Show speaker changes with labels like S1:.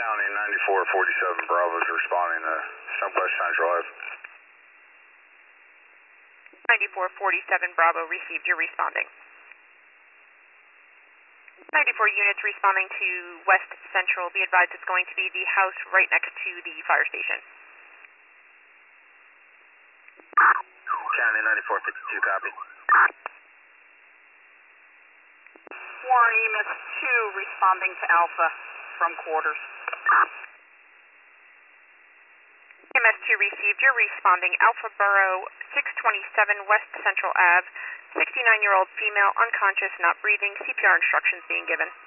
S1: County 9447 Bravo is responding to Southwest Central Ave.
S2: 9447 Bravo received. You're responding. 94 units responding to West Central. Be advised it's going to be the house right next to the fire station.
S1: County 9452, copy.
S3: Warren EMS 2 responding to Alpha from quarters.
S2: EMS 2 received. You're responding. Alpha Borough 627 West Central Ave. 69-year-old female, unconscious, not breathing. CPR instructions being given.